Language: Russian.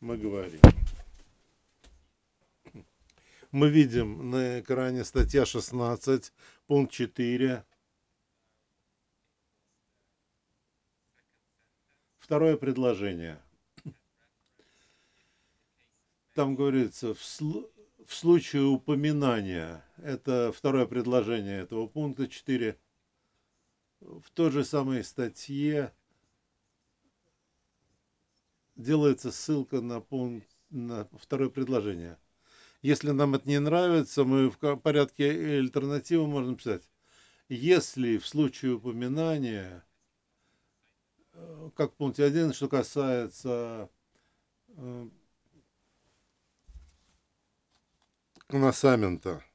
мы говорим. Мы видим на экране статья 16, пункт 4. Второе предложение. Там говорится, в случае упоминания, это второе предложение этого пункта 4, в той же самой статье делается ссылка на пункт, на второе предложение. Если нам это не нравится, мы в порядке альтернативы можем писать. Если в случае упоминания, как в пункте 1, что касается коносамента,